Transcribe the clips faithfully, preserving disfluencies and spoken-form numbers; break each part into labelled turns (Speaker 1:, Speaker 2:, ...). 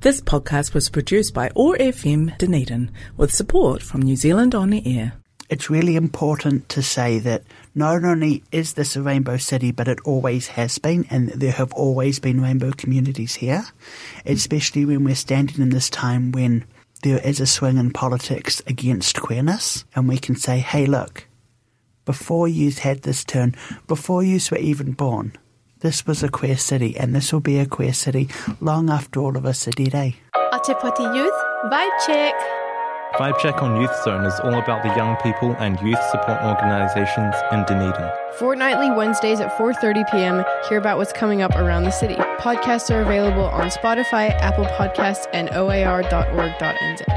Speaker 1: This podcast was produced by O A R F M Dunedin with support from New Zealand On the Air.
Speaker 2: It's really important to say that not only is this a rainbow city, but it always has been, and there have always been rainbow communities here, especially when we're standing in this time when there is a swing in politics against queerness, and we can say, hey, look, before you had this turn, before you were even born, this was a queer city, and this will be a queer city long after all of us are dead, eh?
Speaker 3: Atepati Youth Vibe Check.
Speaker 4: Vibe Check on Youth Zone is all about the young people and youth support organisations in Dunedin.
Speaker 3: Fortnightly Wednesdays at four thirty p.m. Hear about what's coming up around the city. Podcasts are available on Spotify, Apple Podcasts, and O A R dot org dot n z.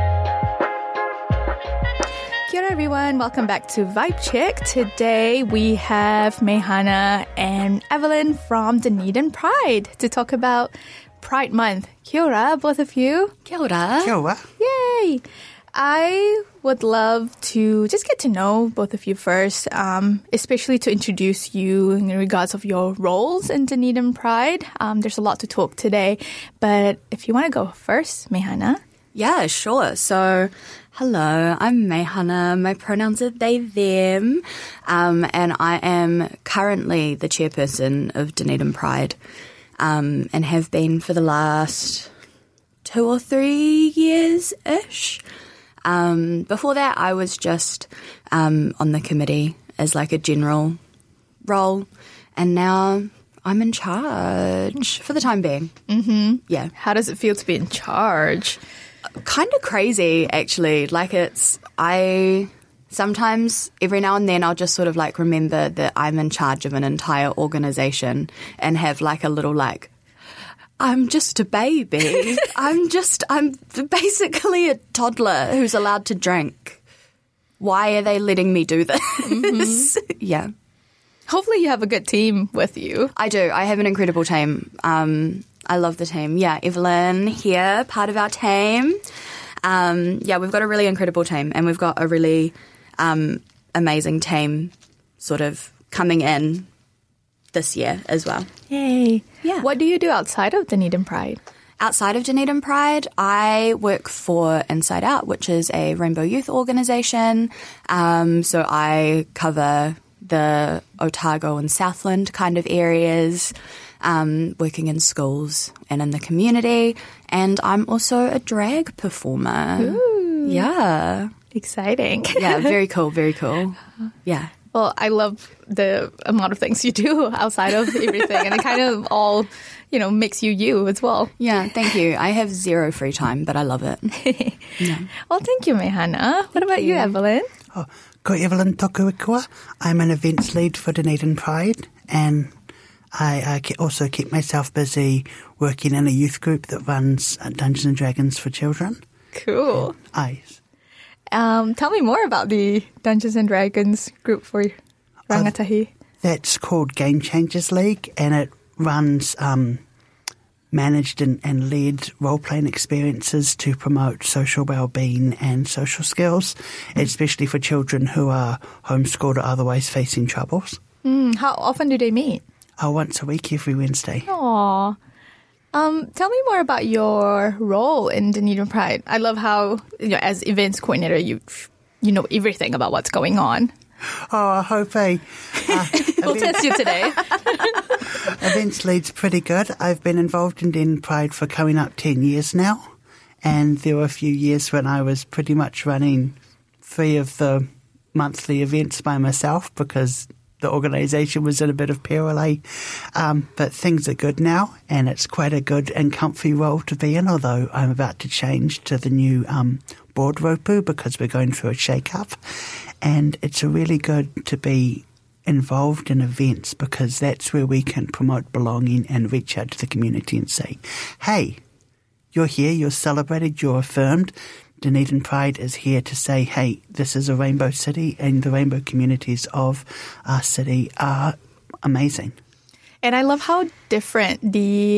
Speaker 5: Kia ora everyone, welcome back to Vibe Check. Today we have Mehana and Evelyn from Dunedin Pride to talk about Pride Month. Kia ora, both of you.
Speaker 6: Kia ora.
Speaker 2: Kia ora.
Speaker 5: Yay! I would love to just get to know both of you first, um, especially to introduce you in regards of your roles in Dunedin Pride. Um, there's a lot to talk today, but if you want to go first, Mehana.
Speaker 6: Yeah, sure. So, hello, I'm Mehana. My pronouns are they, them, um, and I am currently the chairperson of Dunedin Pride, um, and have been for the last two or three years-ish. Um, before that, I was just um, on the committee as like a general role, and now I'm in charge for the time being.
Speaker 5: Mm-hmm.
Speaker 6: Yeah.
Speaker 5: How does it feel to be in charge?
Speaker 6: Kind of crazy, actually. Like it's, I sometimes, every now and then, I'll just sort of like remember that I'm in charge of an entire organisation and have like a little like, I'm just a baby. I'm just, I'm basically a toddler who's allowed to drink. Why are they letting me do this? Mm-hmm. Yeah.
Speaker 5: Hopefully you have a good team with you.
Speaker 6: I do. I have an incredible team. Um, I love the team. Yeah, Evelyn here, part of our team. Um, yeah, we've got a really incredible team, and we've got a really um, amazing team sort of coming in this year as well.
Speaker 5: Yay.
Speaker 6: Yeah.
Speaker 5: What do you do outside of Dunedin Pride?
Speaker 6: Outside of Dunedin Pride, I work for Inside Out, which is a rainbow youth organisation. Um, so I cover the Otago and Southland kind of areas, um, working in schools and in the community. And I'm also a drag performer.
Speaker 5: Ooh.
Speaker 6: Yeah.
Speaker 5: Exciting.
Speaker 6: Yeah, very cool, very cool. Yeah.
Speaker 5: Well, I love the amount of things you do outside of everything, and it kind of all, you know, makes you you as well.
Speaker 6: Yeah, thank you. I have zero free time, but I love it. Yeah.
Speaker 5: Well, thank you, Mehana. What
Speaker 6: Thank
Speaker 5: about you,
Speaker 6: you.
Speaker 5: Evelyn?
Speaker 2: Oh, ko Evelyn toku ikua. I'm an events lead for Dunedin Pride, and I, I ke- also keep myself busy working in a youth group that runs uh, Dungeons and Dragons for children.
Speaker 5: Cool.
Speaker 2: I
Speaker 5: Um, tell me more about the Dungeons and Dragons group for Rangatahi.
Speaker 2: Uh, that's called Game Changers League, and it runs um, managed and, and led role-playing experiences to promote social well-being and social skills, especially for children who are homeschooled or otherwise facing troubles.
Speaker 5: Mm, how often do they meet?
Speaker 2: Uh, once a week, every Wednesday.
Speaker 5: Aww. Um, tell me more about your role in Dunedin Pride. I love how, you know, as events coordinator, you you know everything about what's going on.
Speaker 2: Oh, I hope I... Uh,
Speaker 5: We'll test you today.
Speaker 2: Events lead's pretty good. I've been involved in Dunedin Pride for coming up ten years now, and there were a few years when I was pretty much running three of the monthly events by myself because the organisation was in a bit of peril. Um, but things are good now, and it's quite a good and comfy role to be in, although I'm about to change to the new um, board ropu because we're going through a shake-up. And it's really good to be involved in events because that's where we can promote belonging and reach out to the community and say, hey, you're here, you're celebrated, you're affirmed. Dunedin Pride is here to say, hey, this is a rainbow city, and the rainbow communities of our city are amazing.
Speaker 5: And I love how different the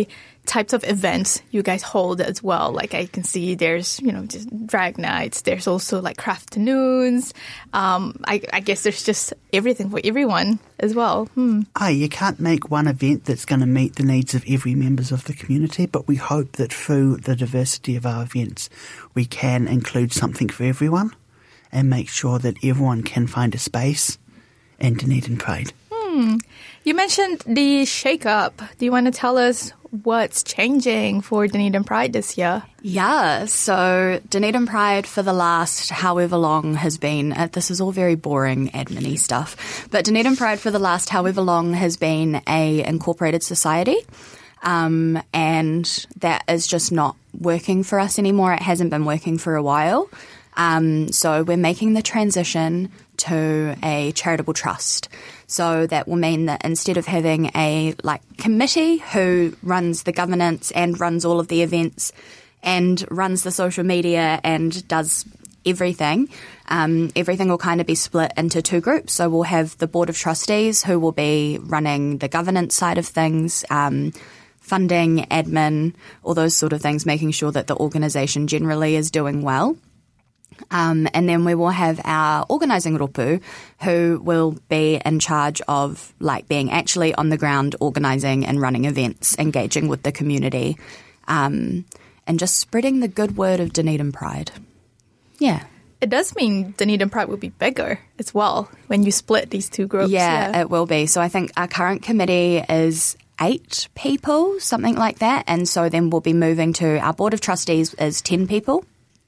Speaker 5: types of events you guys hold as well. Like I can see there's, you know, just drag nights. There's also like crafternoons. Um, I, I guess there's just everything for everyone as well. Hmm.
Speaker 2: Oh, you can't make one event that's going to meet the needs of every members of the community, but we hope that through the diversity of our events, we can include something for everyone and make sure that everyone can find a space in Dunedin Pride.
Speaker 5: Hmm. You mentioned the shake-up. Do you want to tell us what's changing for Dunedin Pride this year?
Speaker 6: Yeah, so Dunedin Pride for the last however long has been, uh, this is all very boring admin-y stuff, but Dunedin Pride for the last however long has been a incorporated society, um, and that is just not working for us anymore. It hasn't been working for a while. Um, so we're making the transition to a charitable trust. So that will mean that instead of having a like committee who runs the governance and runs all of the events and runs the social media and does everything, um, everything will kind of be split into two groups. So we'll have the Board of Trustees who will be running the governance side of things, um, funding, admin, all those sort of things, making sure that the organisation generally is doing well. Um, and then we will have our organising ropu who will be in charge of like being actually on the ground organising and running events, engaging with the community, um, and just spreading the good word of Dunedin Pride. Yeah.
Speaker 5: It does mean Dunedin Pride will be bigger as well when you split these two groups.
Speaker 6: Yeah,
Speaker 5: yeah,
Speaker 6: it will be. So I think our current committee is eight people, something like that. And so then we'll be moving to our Board of Trustees is ten people.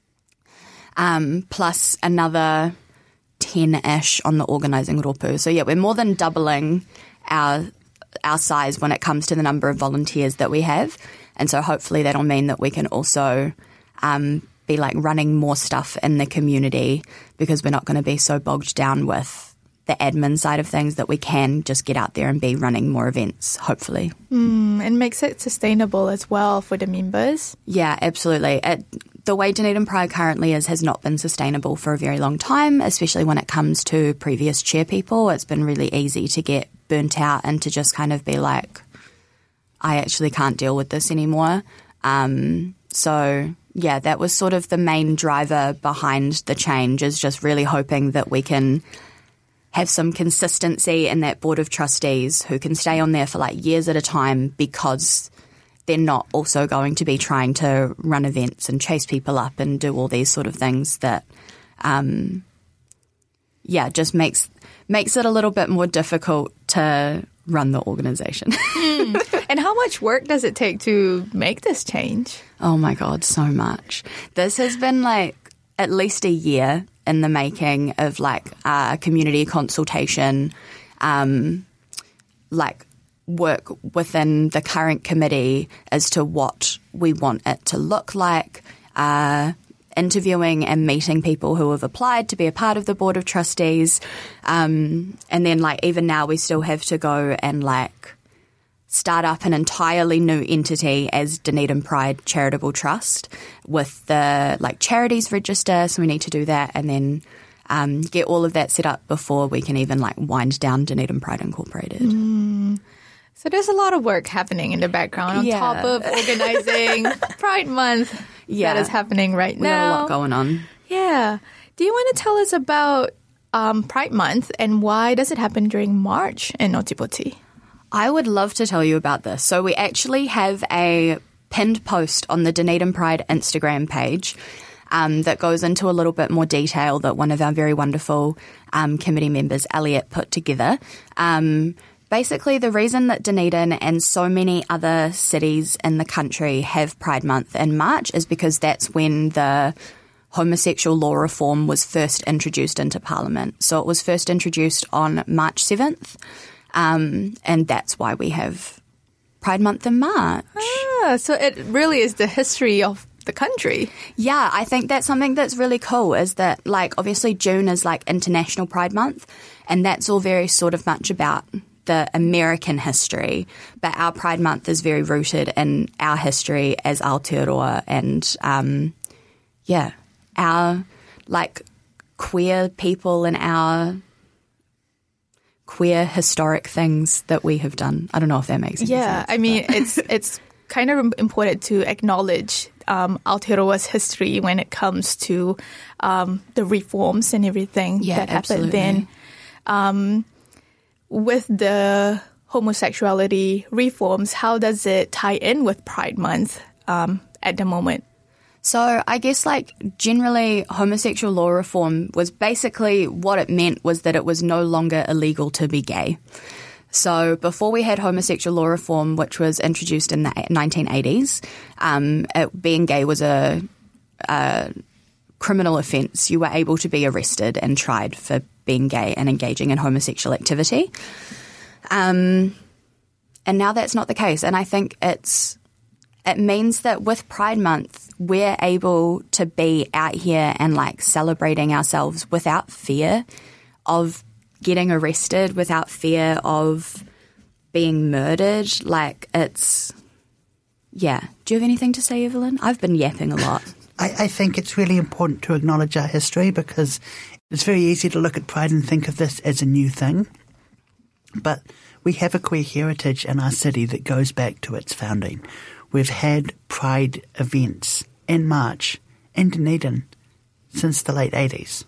Speaker 6: Um, plus another ten-ish on the organising ropu. So, yeah, we're more than doubling our our size when it comes to the number of volunteers that we have. And so hopefully that'll mean that we can also um, be, like, running more stuff in the community because we're not going to be so bogged down with the admin side of things that we can just get out there and be running more events, hopefully.
Speaker 5: Mm, and makes it sustainable as well for the members.
Speaker 6: Yeah, absolutely. It, The way Dunedin Pride currently is has not been sustainable for a very long time, especially when it comes to previous chair people. It's been really easy to get burnt out and to just kind of be like, I actually can't deal with this anymore. Um, so, yeah, that was sort of the main driver behind the change, is just really hoping that we can have some consistency in that Board of Trustees who can stay on there for like years at a time, because they're not also going to be trying to run events and chase people up and do all these sort of things that, um, yeah, just makes makes it a little bit more difficult to run the organisation.
Speaker 5: mm. And how much work does it take to make this change?
Speaker 6: Oh my God, so much. This has been like at least a year in the making of like uh, community consultation, um, like work within the current committee as to what we want it to look like, uh, interviewing and meeting people who have applied to be a part of the Board of Trustees. Um, and then like even now we still have to go and like start up an entirely new entity as Dunedin Pride Charitable Trust with the like charities register. So we need to do that and then um, get all of that set up before we can even like wind down Dunedin Pride Incorporated.
Speaker 5: Mm. So there's a lot of work happening in the background on
Speaker 6: yeah.
Speaker 5: top of organizing Pride Month
Speaker 6: yeah.
Speaker 5: that is happening right
Speaker 6: we
Speaker 5: now.
Speaker 6: We have a lot going on.
Speaker 5: Yeah. Do you want to tell us about um, Pride Month and why does it happen during March in Ōtepoti?
Speaker 6: I would love to tell you about this. So we actually have a pinned post on the Dunedin Pride Instagram page um, that goes into a little bit more detail that one of our very wonderful um, committee members, Elliot, put together. Um, basically, the reason that Dunedin and so many other cities in the country have Pride Month in March is because that's when the homosexual law reform was first introduced into Parliament. So it was first introduced on March seventh. Um, and that's why we have Pride Month in March.
Speaker 5: Ah, so it really is the history of the country.
Speaker 6: Yeah, I think that's something that's really cool is that, like, obviously June is, like, International Pride Month, and that's all very sort of much about the American history. But our Pride Month is very rooted in our history as Aotearoa and, um, yeah, our, like, queer people and our queer historic things that we have done. I don't know if that makes any
Speaker 5: yeah,
Speaker 6: sense.
Speaker 5: I mean, it's it's kind of important to acknowledge um, Aotearoa's history when it comes to um, the reforms and everything
Speaker 6: Yeah,
Speaker 5: that happened
Speaker 6: absolutely.
Speaker 5: then. Um, with the homosexuality reforms, how does it tie in with Pride Month um, at the moment?
Speaker 6: So I guess like generally homosexual law reform was basically what it meant was that it was no longer illegal to be gay. So before we had homosexual law reform, which was introduced in the nineteen eighties, um, it, being gay was a, a criminal offence. You were able to be arrested and tried for being gay and engaging in homosexual activity. Um, and now that's not the case. And I think it's it means that with Pride Month, we're able to be out here and like celebrating ourselves without fear of getting arrested, without fear of being murdered. Like it's, yeah. Do you have anything to say, Evelyn? I've been yapping a lot.
Speaker 2: I, I think it's really important to acknowledge our history because it's very easy to look at Pride and think of this as a new thing. But we have a queer heritage in our city that goes back to its founding. We've had Pride events in March in Dunedin since the late eighties.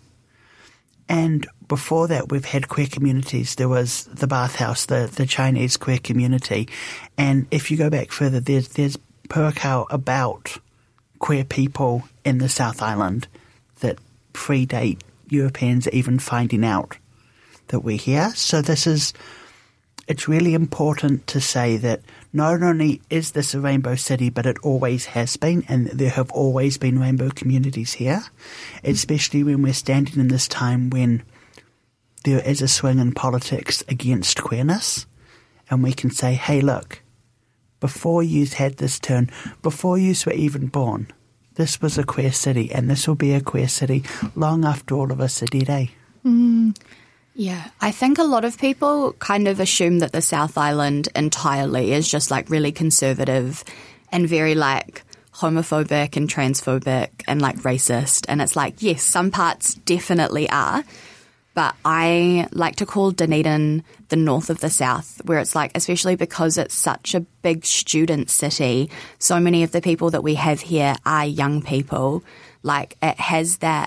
Speaker 2: And before that, we've had queer communities. There was the Bathhouse, the, the Chinese queer community. And if you go back further, there's, there's puakau about queer people in the South Island that predate Europeans even finding out that we're here. So this is, it's really important to say that not only is this a rainbow city, but it always has been, and there have always been rainbow communities here, especially when we're standing in this time when there is a swing in politics against queerness, and we can say, hey, look, before you had this turn, before you were even born, this was a queer city, and this will be a queer city long after all of us are dead, eh?
Speaker 5: Mm.
Speaker 6: Yeah, I think a lot of people kind of assume that the South Island entirely is just like really conservative and very like homophobic and transphobic and like racist. And it's like, yes, some parts definitely are. But I like to call Dunedin the north of the south, where it's like, especially because it's such a big student city, so many of the people that we have here are young people. Like it has that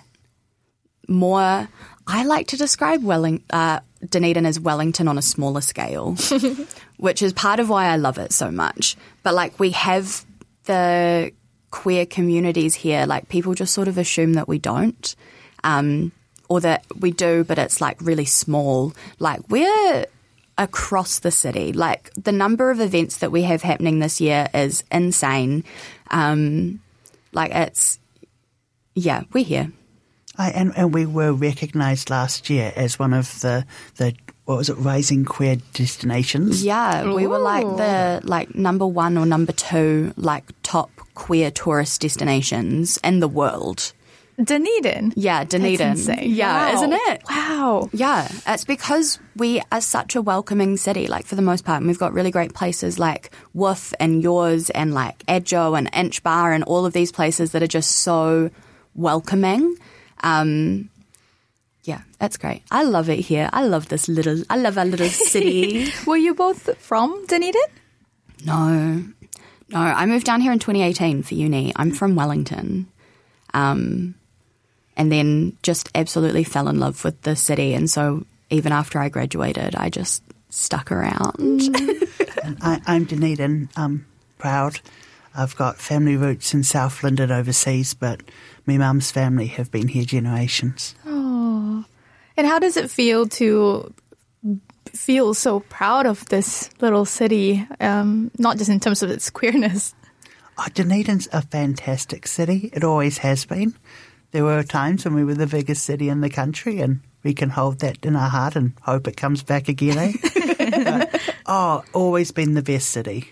Speaker 6: more... I like to describe Welling, uh, Dunedin as Wellington on a smaller scale, which is part of why I love it so much. But like we have the queer communities here, like people just sort of assume that we don't, um, or that we do, but it's like really small. Like we're across the city. Like the number of events that we have happening this year is insane. Um, like it's, yeah, we're here.
Speaker 2: I, and, and we were recognised last year as one of the, the what was it, rising queer destinations.
Speaker 6: Yeah, we
Speaker 5: Ooh.
Speaker 6: were like the like number one or number two like top queer tourist destinations in the world.
Speaker 5: Dunedin?
Speaker 6: Yeah, Dunedin.
Speaker 5: That's insane.
Speaker 6: Yeah,
Speaker 5: Wow.
Speaker 6: isn't it?
Speaker 5: Wow.
Speaker 6: Yeah, it's because we are such a welcoming city, like for the most part. And we've got really great places like Woof and Yours and like Adjo and Inch Bar and all of these places that are just so welcoming. Um, yeah, that's great. I love it here. I love this little, I love our little city.
Speaker 5: Were you both from Dunedin?
Speaker 6: No, no. I moved down here in twenty eighteen for uni. I'm from Wellington. Um, and then just absolutely fell in love with the city. And so even after I graduated, I just stuck around.
Speaker 2: And I, I'm Dunedin. I'm proud. I've got family roots in Southland and overseas, but my mum's family have been here generations.
Speaker 5: Oh. And how does it feel to feel so proud of this little city, um, not just in terms of its queerness?
Speaker 2: Oh, Dunedin's a fantastic city. It always has been. There were times when we were the biggest city in the country, and we can hold that in our heart and hope it comes back again, eh? But, oh, always been the best city.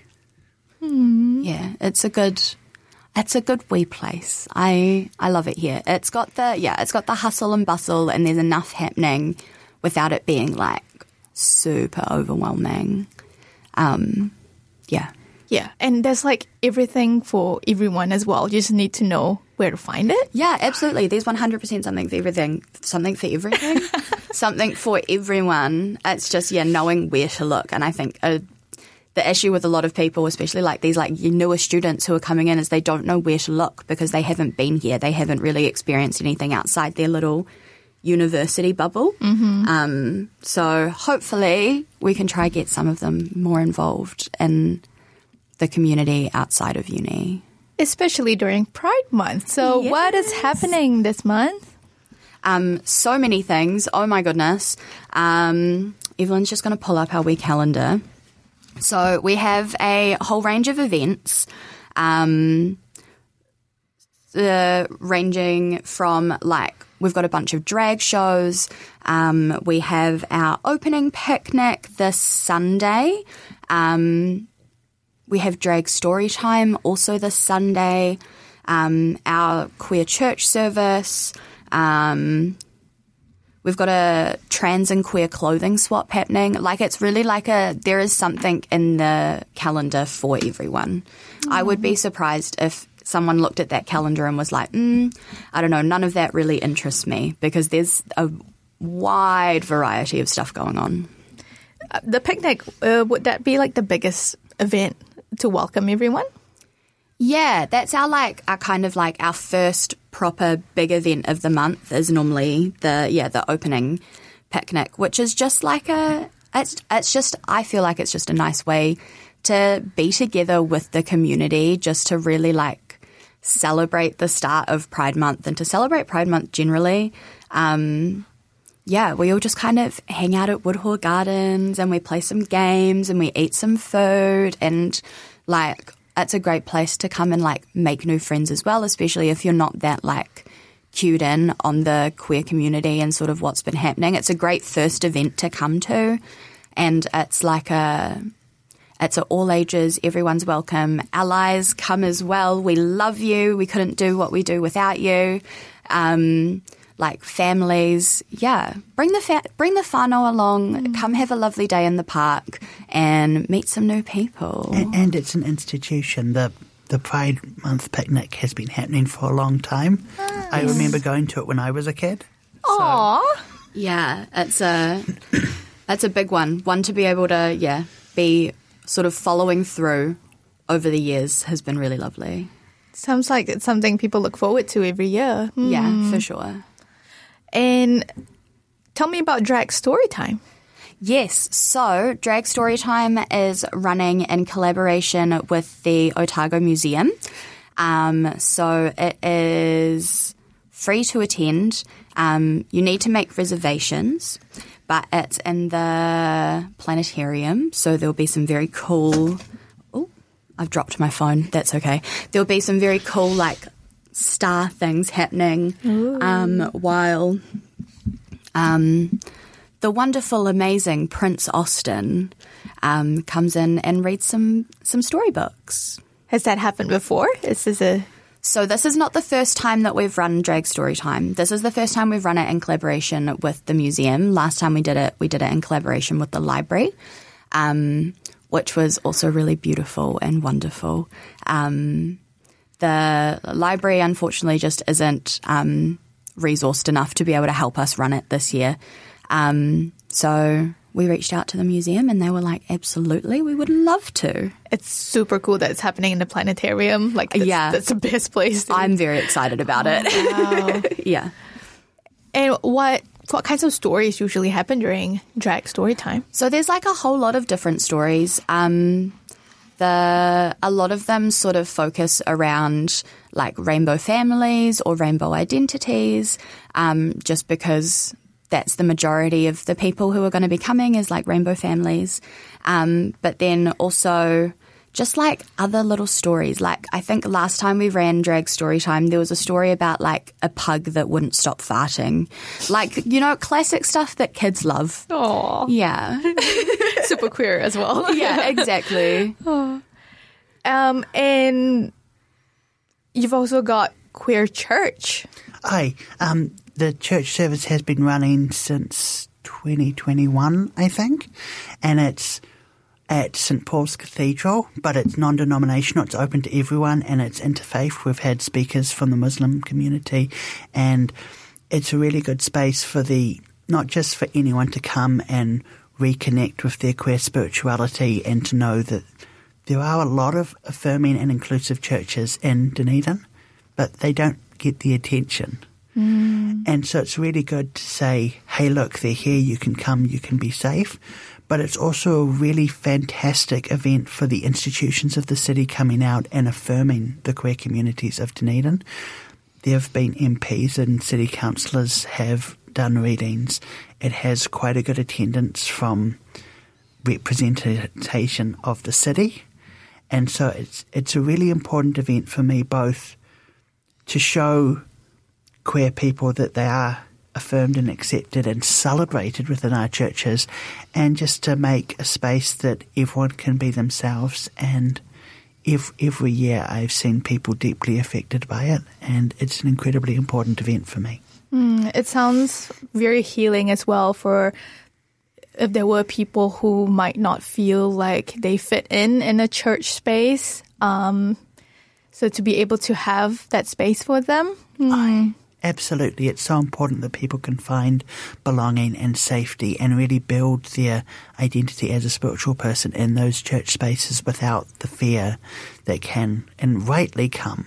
Speaker 6: Yeah, it's a good, it's a good wee place. I I love it here. It's got the yeah, it's got the hustle and bustle, and there's enough happening without it being like super overwhelming. Um, yeah.
Speaker 5: Yeah, and there's like everything for everyone as well. You just need to know where to find it.
Speaker 6: Yeah, absolutely. There's one hundred percent something for everything. Something for everything. Something for everyone. It's just, yeah, knowing where to look. And I think a the issue with a lot of people, especially like these like newer students who are coming in, is they don't know where to look because they haven't been here. They haven't really experienced anything outside their little university bubble.
Speaker 5: Mm-hmm.
Speaker 6: Um, so hopefully we can try get some of them more involved in the community outside of uni.
Speaker 5: Especially during Pride Month. So
Speaker 6: Yes.
Speaker 5: what is happening this month?
Speaker 6: Um, so many things. Oh my goodness. Um, Evelyn's just going to pull up our wee calendar. So we have a whole range of events, um, uh, ranging from like, we've got a bunch of drag shows. Um, we have our opening picnic this Sunday. Um, we have drag story time also this Sunday. Um, our queer church service. Um, we've got a trans and queer clothing swap happening. Like it's really like a, there is something in the calendar for everyone. Mm. I would be surprised if someone looked at that calendar and was like, mm, I don't know, none of that really interests me, because there's a wide variety of stuff going on.
Speaker 5: Uh, the picnic, uh, would that be like the biggest event to welcome everyone?
Speaker 6: Yeah, that's our like our kind of like our first proper big event of the month is normally the yeah the opening picnic, which is just like a it's it's just I feel like it's just a nice way to be together with the community, just to really like celebrate the start of Pride Month and to celebrate Pride Month generally. Um, yeah, we all just kind of hang out at Woodhall Gardens and we play some games and we eat some food, and like it's a great place to come and like make new friends as well, especially if you're not that like cued in on the queer community and sort of what's been happening. It's a great first event to come to, and it's like a it's a all ages, everyone's welcome. Allies come as well. We love you. We couldn't do what we do without you. Um, like families, yeah. Bring the fa- bring the whānau along. Mm. Come have a lovely day in the park and meet some new people.
Speaker 2: And, and it's an institution. The the Pride Month picnic has been happening for a long time. Nice. I remember going to it when I was a kid.
Speaker 5: Aww.
Speaker 2: So.
Speaker 6: Yeah, it's a it's a big one. One to be able to yeah be sort of following through over the years has been really lovely.
Speaker 5: Sounds like it's something people look forward to every year. Mm.
Speaker 6: Yeah, for sure.
Speaker 5: And tell me about Drag Storytime.
Speaker 6: Yes, so Drag Storytime is running in collaboration with the Otago Museum. Um, so it is free to attend. Um, you need to make reservations, but it's in the planetarium, so there'll be some very cool... Oh, I've dropped my phone. That's okay. There'll be some very cool, like, star things happening um, while um, the wonderful, amazing Prince Austin um, comes in and reads some, some storybooks.
Speaker 5: Has that happened before? Is this a...
Speaker 6: So this is not the first time that we've run Drag Storytime. This is the first time we've run it in collaboration with the museum. Last time we did it, we did it in collaboration with the library, um, which was also really beautiful and wonderful. Um, the library, unfortunately, just isn't um, resourced enough to be able to help us run it this year. Um, so we reached out to the museum and they were like, absolutely, we would love to.
Speaker 5: It's super cool that it's happening in the planetarium. Like, that's,
Speaker 6: yeah.
Speaker 5: that's the best place. To...
Speaker 6: I'm very excited about
Speaker 5: oh,
Speaker 6: it.
Speaker 5: Wow.
Speaker 6: Yeah.
Speaker 5: And what what kinds of stories usually happen during Drag Storytime?
Speaker 6: So there's like a whole lot of different stories. Um, the a lot of them sort of focus around like rainbow families or rainbow identities, um, just because that's the majority of the people who are going to be coming is like rainbow families. Um, but then also just like other little stories. Like I think last time we ran Drag Storytime, there was a story about like a pug that wouldn't stop farting. Like, you know, classic stuff that kids love.
Speaker 5: Oh,
Speaker 6: yeah.
Speaker 5: Super queer as well.
Speaker 6: Yeah, exactly.
Speaker 5: Oh. Um, and you've also got Queer Church.
Speaker 2: Aye. Um, the church service has been running since twenty twenty-one, I think, and it's at Saint Paul's Cathedral, but it's non-denominational, it's open to everyone, and it's interfaith. We've had speakers from the Muslim community, and it's a really good space for the, not just for anyone to come and reconnect with their queer spirituality and to know that there are a lot of affirming and inclusive churches in Dunedin, but they don't get the attention. Mm. And so it's really good to say, hey, look, they're here, you can come, you can be safe. But it's also a really fantastic event for the institutions of the city coming out and affirming the queer communities of Dunedin. There have been M Ps and city councillors have done readings. It has quite a good attendance from representation of the city. And so it's it's a really important event for me, both to show queer people that they are affirmed and accepted and celebrated within our churches, and just to make a space that everyone can be themselves. And if, every year I've seen people deeply affected by it, and it's an incredibly important event for me.
Speaker 5: Mm, it sounds very healing as well for if there were people who might not feel like they fit in in a church space. Um, so to be able to have that space for them. Mm.
Speaker 2: I, Absolutely. It's so important that people can find belonging and safety and really build their identity as a spiritual person in those church spaces without the fear that can and rightly come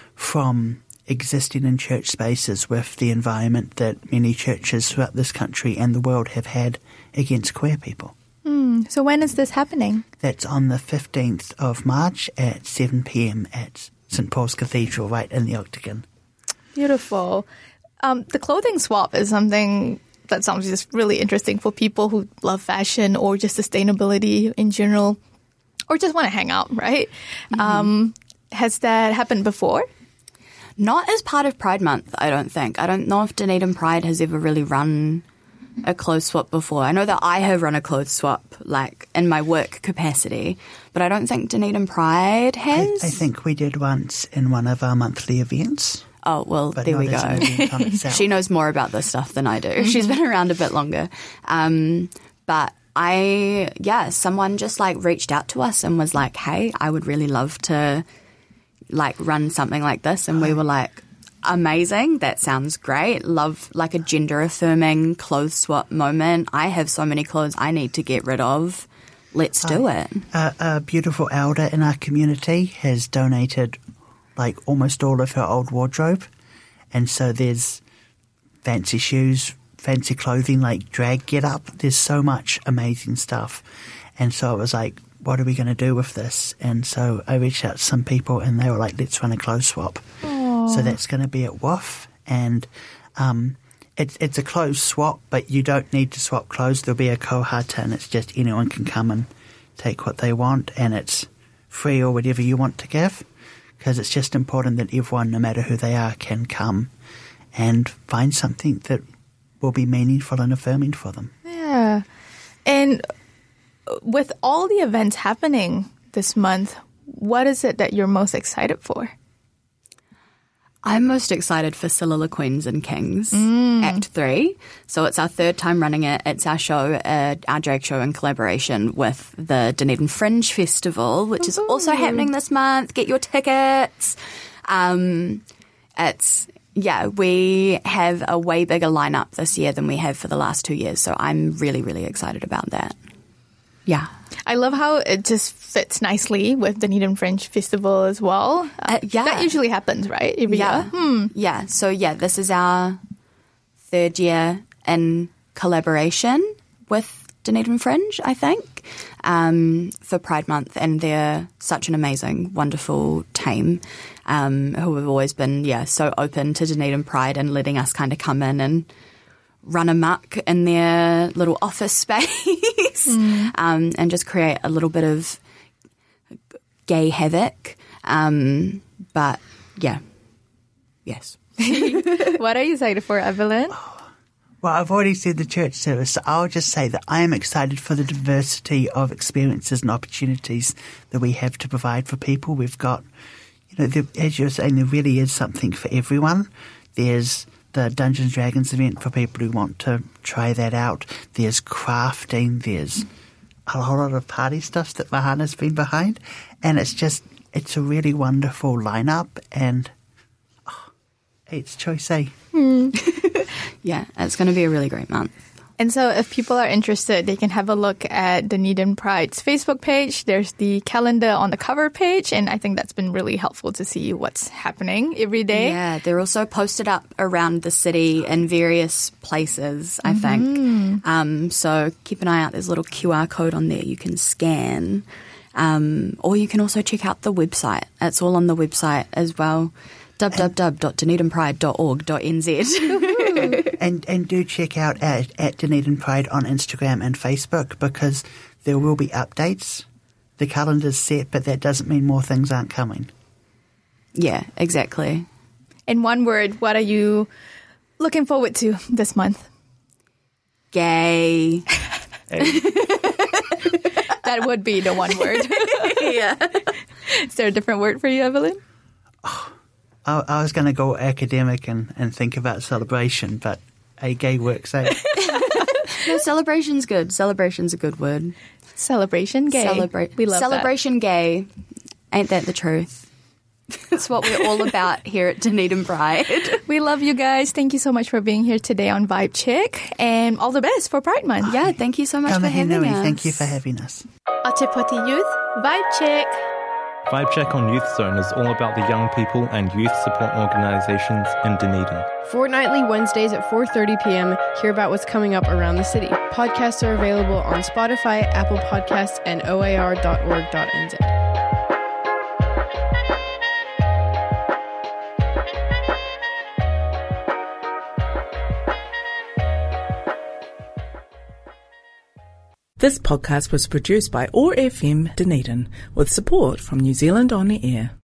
Speaker 2: from existing in church spaces with the environment that many churches throughout this country and the world have had against queer people.
Speaker 5: Mm. So when is this happening?
Speaker 2: That's on the fifteenth of March at seven p.m. at Saint Paul's Cathedral, right in the Octagon.
Speaker 5: Beautiful. Um, the clothing swap is something that sounds just really interesting for people who love fashion or just sustainability in general, or just want to hang out, right? Mm-hmm. Um, has that happened before?
Speaker 6: Not as part of Pride Month, I don't think. I don't know if Dunedin Pride has ever really run a clothes swap before. I know that I have run a clothes swap, like, in my work capacity, but I don't think Dunedin Pride has.
Speaker 2: I, I think we did once in one of our monthly events.
Speaker 6: Oh, well,
Speaker 2: but
Speaker 6: there we go. She knows more about this stuff than I do. Mm-hmm. She's been around a bit longer. Um, but I, yeah, someone just like reached out to us and was like, hey, I would really love to like run something like this. And we were like, amazing. That sounds great. Love like a gender affirming clothes swap moment. I have so many clothes I need to get rid of. Let's do it.
Speaker 2: Uh, a beautiful elder in our community has donated like almost all of her old wardrobe. And so there's fancy shoes, fancy clothing, like drag get up. There's so much amazing stuff. And so I was like, what are we going to do with this? And so I reached out to some people and they were like, let's run a clothes swap. Aww. So that's going to be at W O F. And um, it's, it's a clothes swap, but you don't need to swap clothes. There'll be a kohata and it's just anyone can come and take what they want, and it's free or whatever you want to give. Because it's just important that everyone, no matter who they are, can come and find something that will be meaningful and affirming for them.
Speaker 5: Yeah. And with all the events happening this month, what is it that you're most excited for?
Speaker 6: I'm most excited for Solila Queens and Kings,
Speaker 5: mm.
Speaker 6: Act three. So it's our third time running it. It's our show, uh, our drag show in collaboration with the Dunedin Fringe Festival, which is also happening this month. Get your tickets. Um, it's, yeah, we have a way bigger lineup this year than we have for the last two years. So I'm really, really excited about that. Yeah.
Speaker 5: I love how it just fits nicely with the Dunedin Fringe Festival as well.
Speaker 6: Uh, yeah.
Speaker 5: That usually happens, right? Every
Speaker 6: yeah.
Speaker 5: year. Hmm.
Speaker 6: Yeah. So, yeah, this is our third year in collaboration with Dunedin Fringe, I think, um, for Pride Month. And they're such an amazing, wonderful team um, who have always been, yeah, so open to Dunedin Pride and letting us kind of come in and run amok in their little office space mm. um, and just create a little bit of gay havoc. Um, but, yeah. Yes.
Speaker 5: What are you excited for, Evelyn?
Speaker 2: Well, I've already said the church service, so I'll just say that I am excited for the diversity of experiences and opportunities that we have to provide for people. We've got, you know, there, as you're saying, there really is something for everyone. There's the Dungeons and Dragons event for people who want to try that out. There's crafting. There's a whole lot of party stuff that Mahana's been behind. And it's just, it's a really wonderful lineup. And oh, it's choice, eh?
Speaker 5: Mm.
Speaker 6: Yeah, it's going to be a really great month.
Speaker 5: And so if people are interested, they can have a look at Dunedin Pride's Facebook page. There's the calendar on the cover page, and I think that's been really helpful to see what's happening every day.
Speaker 6: Yeah, they're also posted up around the city in various places, I
Speaker 5: Mm-hmm.
Speaker 6: think. Um, so keep an eye out. There's a little Q R code on there you can scan. Um, or you can also check out the website. It's all on the website as well. w w w dot dunedin pride dot org dot n z.
Speaker 2: And and do check out at, at Dunedin Pride on Instagram and Facebook, because there will be updates. The calendar's set, but that doesn't mean more things aren't coming.
Speaker 6: Yeah, exactly.
Speaker 5: In one word, what are you looking forward to this month?
Speaker 6: Gay.
Speaker 5: That would be the one word.
Speaker 6: Yeah.
Speaker 5: Is there a different word for you, Evelyn?
Speaker 2: I, I was going to go academic and, and think about celebration, but a gay works out.
Speaker 6: No, celebration's good. Celebration's a good word.
Speaker 5: Celebration gay.
Speaker 6: Celebrate.
Speaker 5: We love
Speaker 6: Celebration gay. Ain't that the truth? That's what we're all about here at Dunedin Pride.
Speaker 5: that. We love you guys. Thank you so much for being here today on Vibe Check, and all the best for Pride Month.
Speaker 6: Yeah, thank you so much for having
Speaker 2: Tamahinui,
Speaker 6: us.
Speaker 2: thank you for having us.
Speaker 5: Atepoti Youth, Vibe Check.
Speaker 4: Vibe Check on Youth Zone is all about the young people and youth support organisations in Dunedin.
Speaker 3: Fortnightly Wednesdays at four thirty p.m. Hear about what's coming up around the city. Podcasts are available on Spotify, Apple Podcasts, and O A R dot org dot n z.
Speaker 1: This podcast was produced by O A R F M Dunedin with support from New Zealand On the Air.